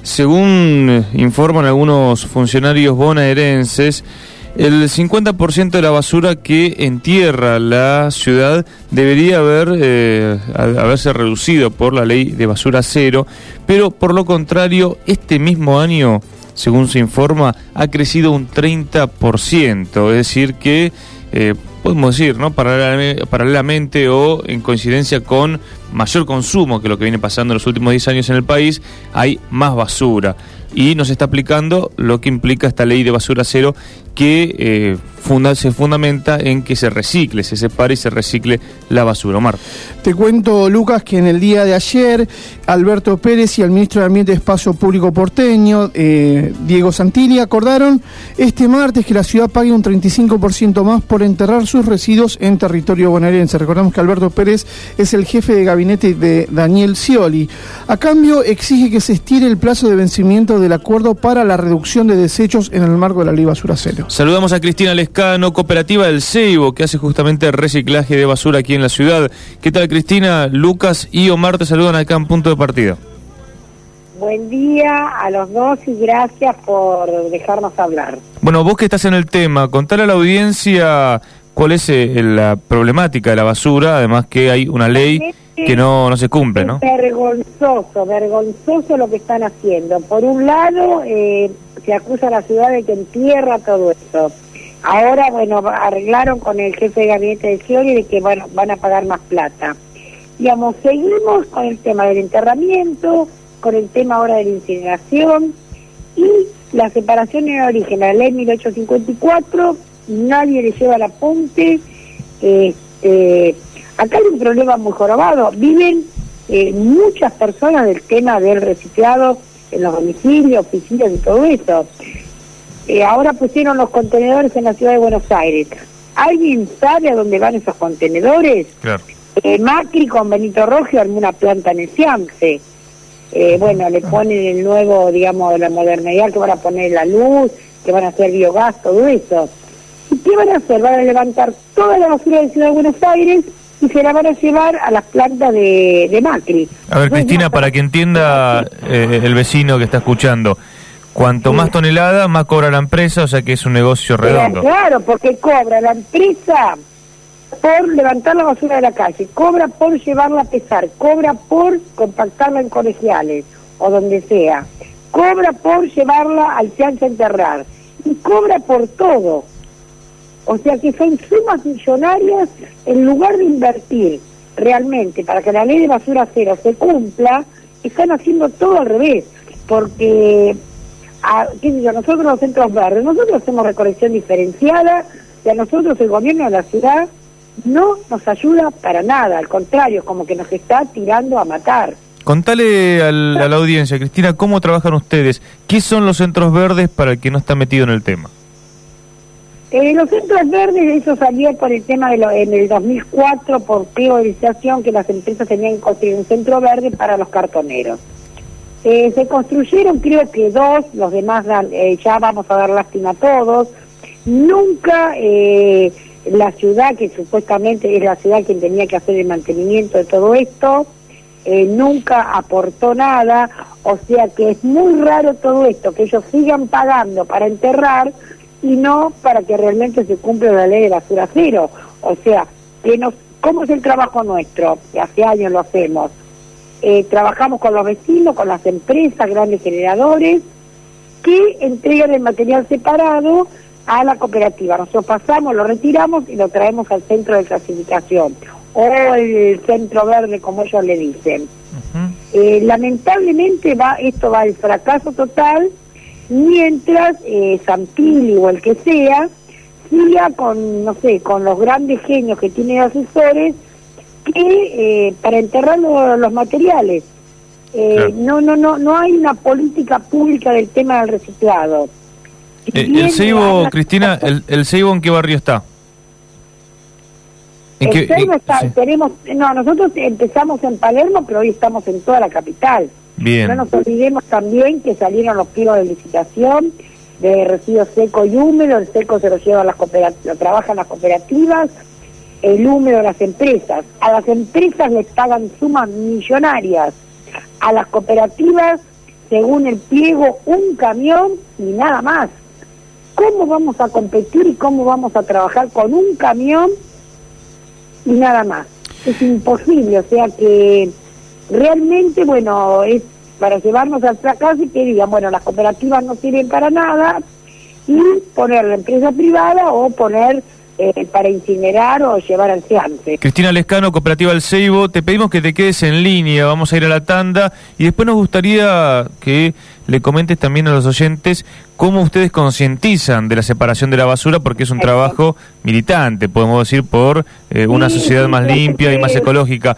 según informan algunos funcionarios bonaerenses, el 50% de la basura que entierra la ciudad debería haberse reducido por la ley de basura cero, pero por lo contrario, este mismo año, según se informa, ha crecido un 30%, es decir que podemos decir, ¿no?, paralelamente o en coincidencia con mayor consumo que lo que viene pasando en los últimos 10 años en el país, hay más basura. Y nos está aplicando lo que implica esta ley de basura cero, que se fundamenta en que se recicle, se separe y se recicle la basura. Omar. Te cuento, Lucas, que en el día de ayer, Alberto Pérez y el ministro de Ambiente y Espacio Público porteño, Diego Santilli, acordaron este martes que la ciudad pague un 35% más por enterrar sus residuos en territorio bonaerense. Recordamos que Alberto Pérez es el jefe de gabinete de Daniel Scioli. A cambio, exige que se estire el plazo de vencimiento del acuerdo para la reducción de desechos en el marco de la ley basura cero. Saludamos a Cristina Lescano, cooperativa del Ceibo, que hace justamente reciclaje de basura aquí en la ciudad. ¿Qué tal, Cristina? Lucas y Omar te saludan acá en Punto de Partida. Buen día a los dos y gracias por dejarnos hablar. Bueno, vos que estás en el tema, contale a la audiencia cuál es la problemática de la basura, además que hay una ley que no se cumple, ¿no? Vergonzoso lo que están haciendo. Por un lado, se acusa a la ciudad de que entierra todo esto. Ahora, bueno, arreglaron con el jefe de gabinete de Scioli de que, bueno, van a pagar más plata. Digamos, seguimos con el tema del enterramiento, con el tema ahora de la incineración y la separación en origen, la ley 1854, nadie le lleva el apunte. Acá hay un problema muy jorobado. Viven muchas personas del tema del reciclado en los domicilios, oficinas y todo eso. Ahora pusieron los contenedores en la ciudad de Buenos Aires. ¿Alguien sabe a dónde van esos contenedores? Claro. Macri con Benito Roggio armó una planta en el Ciamse. Bueno, le ponen el nuevo, digamos, de la modernidad, que van a poner la luz, que van a hacer biogás, todo eso. ¿Y qué van a hacer? Van a levantar toda la basura de la ciudad de Buenos Aires y se la van a llevar a las plantas de Macri. A ver, Cristina, para que entienda el vecino que está escuchando, cuanto más tonelada, más cobra la empresa, o sea que es un negocio redondo. Claro, porque cobra la empresa por levantar la basura de la calle, cobra por llevarla a pesar, cobra por compactarla en colegiales o donde sea, cobra por llevarla al Ciamse a enterrar y cobra por todo. O sea que son sumas millonarias. En lugar de invertir realmente para que la ley de basura cero se cumpla, están haciendo todo al revés, porque qué sé yo, nosotros los centros verdes, nosotros hacemos recolección diferenciada y a nosotros el gobierno de la ciudad no nos ayuda para nada, al contrario, como que nos está tirando a matar. Contale a la audiencia, Cristina, ¿cómo trabajan ustedes? ¿Qué son los centros verdes para el que no está metido en el tema? Los centros verdes, eso salió por el tema en el 2004, por priorización, que las empresas tenían que construir un centro verde para los cartoneros. Se construyeron creo que 2, los demás ya vamos a dar lástima a todos. Nunca la ciudad, que supuestamente es la ciudad quien tenía que hacer el mantenimiento de todo esto, nunca aportó nada, o sea que es muy raro todo esto, que ellos sigan pagando para enterrar y no para que realmente se cumpla la ley de basura cero. O sea, ¿cómo es el trabajo nuestro? Que hace años lo hacemos. Trabajamos con los vecinos, con las empresas, grandes generadores, que entregan el material separado a la cooperativa. Nosotros pasamos, lo retiramos y lo traemos al centro de clasificación, o el centro verde, como ellos le dicen. Lamentablemente esto va al fracaso total, mientras Santilli o el que sea siga con, no sé, con los grandes genios que tiene asesores que para enterrar los materiales. Claro. No hay una política pública del tema del reciclado. El Ceibo, Cristina, ¿el Ceibo en qué barrio está? El Ceibo está, sí. Nosotros empezamos en Palermo, pero hoy estamos en toda la capital. Bien. No nos olvidemos también que salieron los pliegos de licitación de residuos seco y húmedo. El seco se lo llevan las cooperativas, lo trabajan las cooperativas, el húmedo las empresas. A las empresas les pagan sumas millonarias, a las cooperativas según el pliego, un camión y nada más. ¿Cómo vamos a competir y cómo vamos a trabajar con un camión y nada más? Es imposible, o sea que realmente, bueno, es para llevarnos al fracaso y que digan, bueno, las cooperativas no sirven para nada, y poner la empresa privada o poner para incinerar o llevar al seance. Cristina Lescano, Cooperativa El Ceibo, te pedimos que te quedes en línea, vamos a ir a la tanda y después nos gustaría que le comentes también a los oyentes cómo ustedes concientizan de la separación de la basura, porque es un trabajo militante, podemos decir, por una sociedad más limpia y más ecológica.